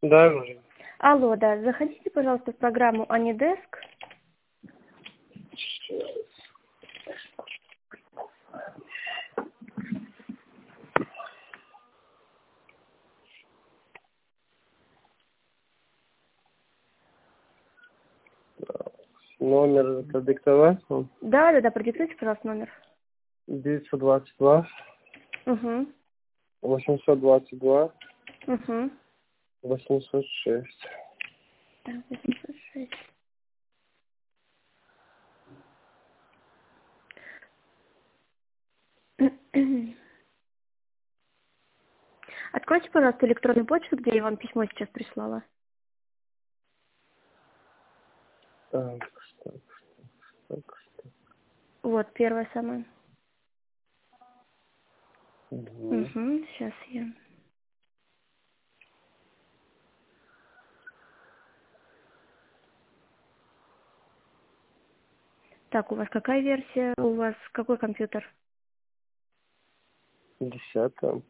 Да, говорю. Алло, да, заходите, пожалуйста, в программу AnyDesk. Номер продиктовать? Да, продиктуйте, пожалуйста, номер. 922 Угу. 822 Угу. 806. Так, 806. Откройте, пожалуйста, электронную почту, где я вам письмо сейчас прислала. Так. Вот, первое самое. Угу. Сейчас я... Так, у вас какая версия? У вас какой компьютер? 10 там.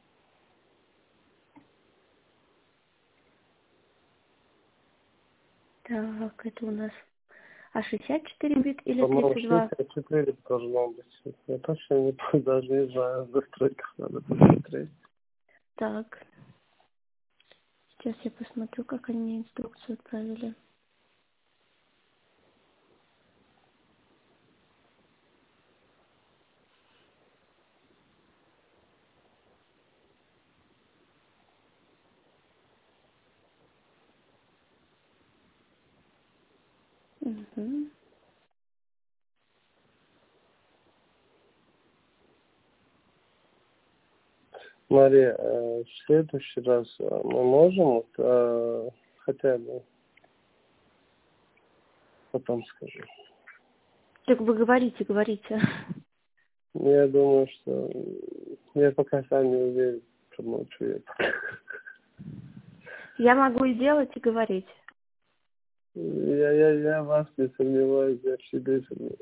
Так, это у нас... А 64 бит или По-моему, 32? 64 должно быть. Я точно не помню, даже не знаю. В настройках надо посмотреть. Так, сейчас я посмотрю, как они мне инструкцию отправили. Угу. Мария, в следующий раз мы можем хотя бы потом скажу. Так вы говорите. Я думаю, что я пока сам не уверен, промолчу я. Я могу и делать, и говорить. Я в вас не сомневаюсь, я в себе сомневаюсь.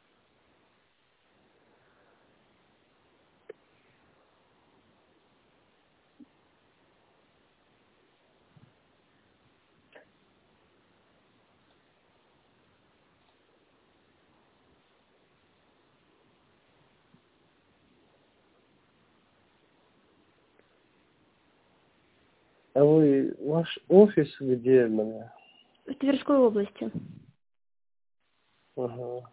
А ваш офис где, меня? В Тверской области. Ага.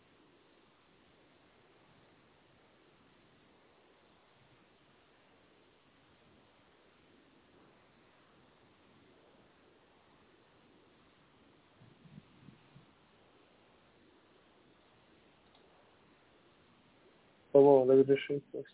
По-моему, разрешить просто.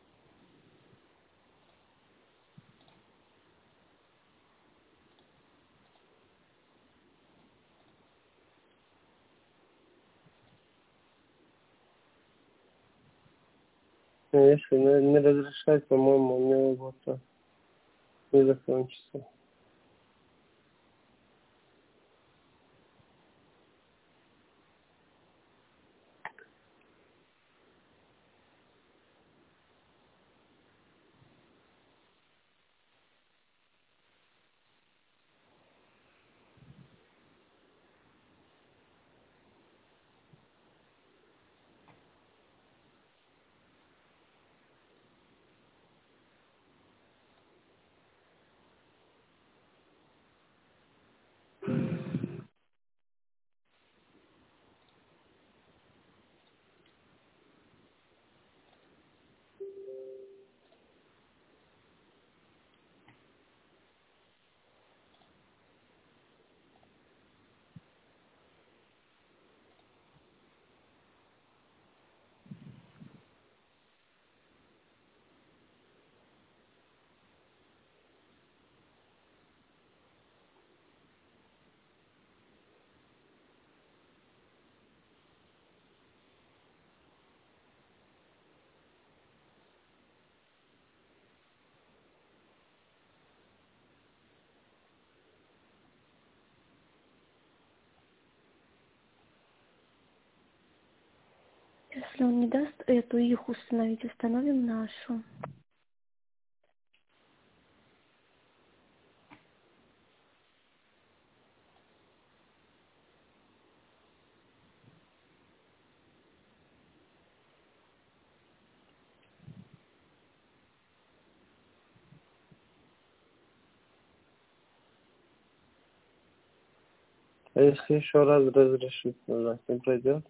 Но если не разрешать, по-моему, у меня вот не закончится. Если он не даст эту, их установить, установим нашу. А если еще раз разрешить нажать, не пройдет?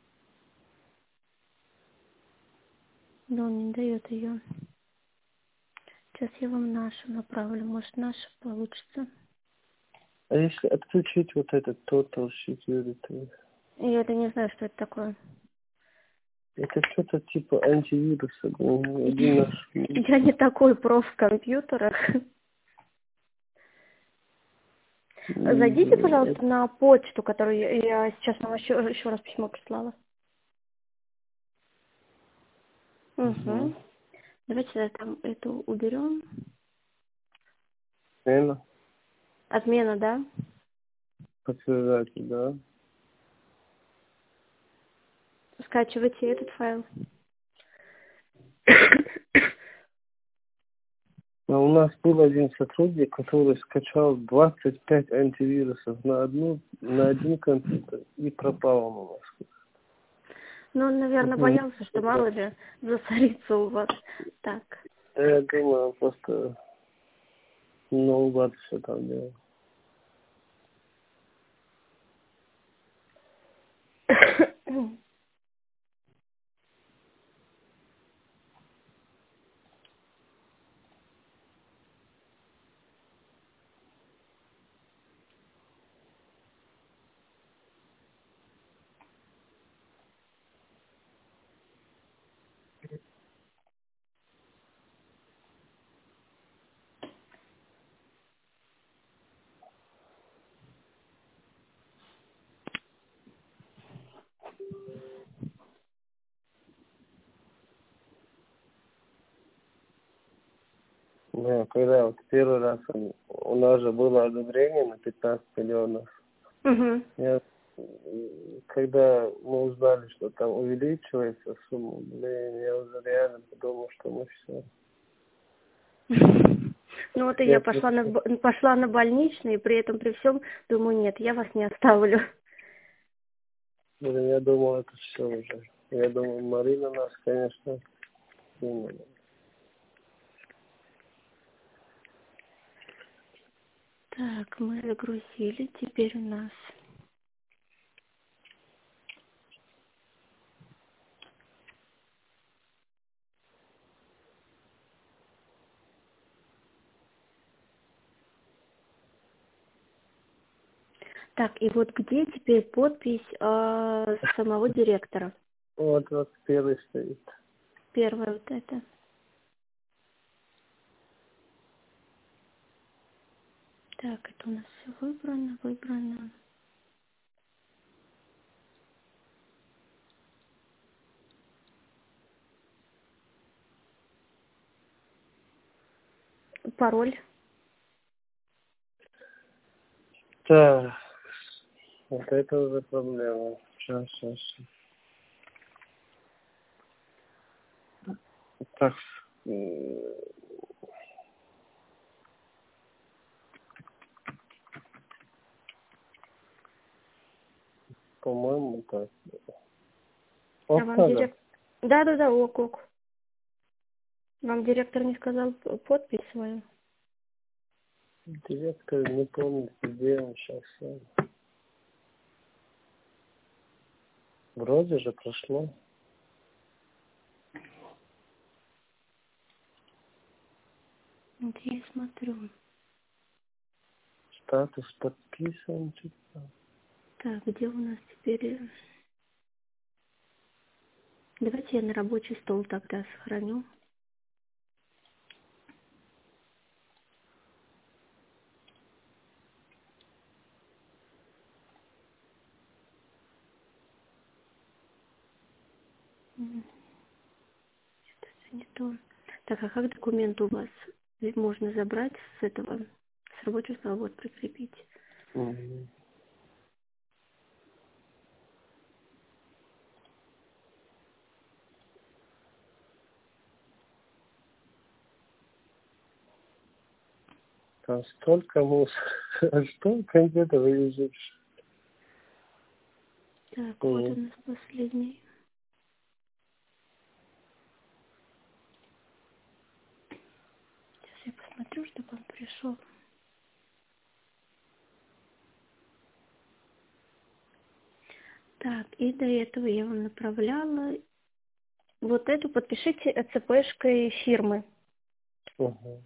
Но он не дает ее. Сейчас я вам нашу направлю. Может, наша получится. А если отключить вот этот Total Security? Я это не знаю, что это такое. Это что-то типа антивируса. Один наш. Я не такой проф в компьютерах. Зайдите, пожалуйста, на почту, которую я сейчас вам еще раз письмо прислала. Угу. Давайте там эту уберем. Отмена. Отмена, да? Подтверждатель, да. Скачивайте этот файл. А у нас был один сотрудник, который скачал 25 антивирусов на один компьютер и пропал он у нас. Ну, он, наверное, боялся, что мало ли засорится у вас. Так. Я думаю, он просто наугад все там делал. Да, когда вот первый раз у нас же было одобрение на 15 миллионов. Угу. Когда мы узнали, что там увеличивается сумма, я уже реально подумал, что мы все. Ну вот и я пошла на больничный, и при всем думаю, нет, я вас не оставлю. Я думал, это все уже. Я думал, Марина нас, конечно, кинула. Так, мы загрузили, теперь у нас... Так, и вот где теперь подпись самого директора? Вот первый стоит. Первое вот это. Так, это у нас все выбрано. Пароль. Так, вот это уже проблема. Сейчас. Так, по-моему, так. А вам директор... Да, ок. Вам директор не сказал подпись свою? Директор не помнит, где он сейчас. Вроде же прошло. Вот я смотрю. Статус подписан. Что-то. Так, где у нас теперь... Давайте я на рабочий стол тогда сохраню. Что-то не то. Так, а как документ у вас можно забрать с этого, с рабочего стола, вот прикрепить? Мгм. Там столько мусора. А что где-то вылезешь? Так, вот у нас последний. Сейчас я посмотрю, чтобы он пришел. Так, и до этого я вам направляла. Вот эту подпишите ЦПшкой фирмы. Угу.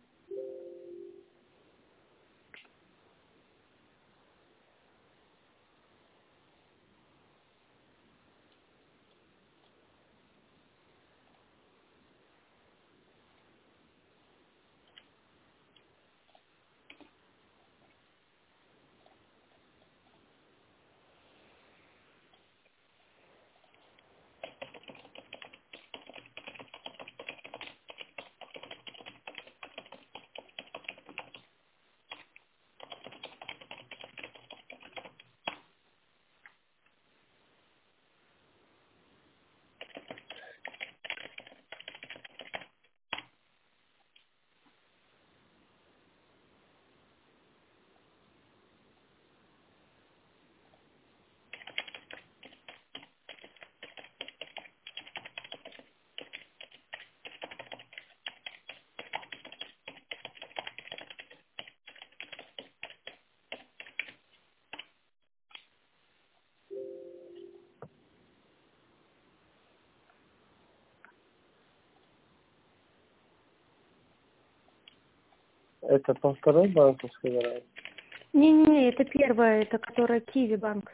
Это по второй банковской гарантии? Не-не-не, это первая, это которая Киви банк.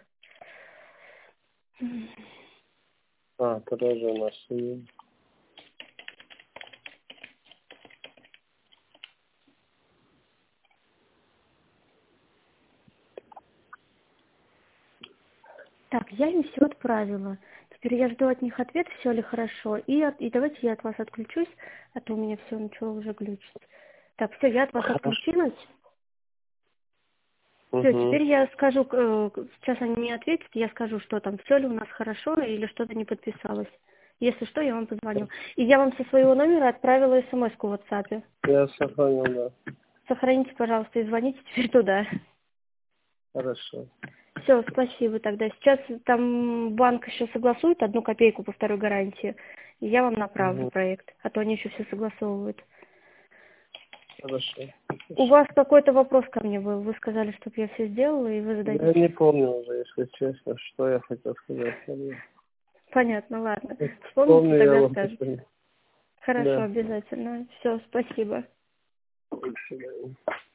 А, тоже у нас есть. Так, я им все отправила. Теперь я жду от них ответ, все ли хорошо. И давайте я от вас отключусь, а то у меня все начало уже глючить. Так, все, я от вас отключилась. Все, Угу. теперь я скажу, сейчас они мне ответят, я скажу, что там, все ли у нас хорошо или что-то не подписалось. Если что, я вам позвоню. И я вам со своего номера отправила смс-ку в WhatsApp. Я сохранил, да. Сохраните, пожалуйста, и звоните теперь туда. Хорошо. Все, спасибо тогда. Сейчас там банк еще согласует 1 копейку по второй гарантии. И я вам направлю Угу. проект, а то они еще все согласовывают. Хорошо. У вас какой-то вопрос ко мне был. Вы сказали, чтобы я все сделала, и вы Я зададите. не помню уже, если честно, что я хотел сказать. Понятно, ладно. Вспомните, Помню, я тогда вам скажете. позвоню. Хорошо, Да. обязательно. Все, спасибо. До свидания.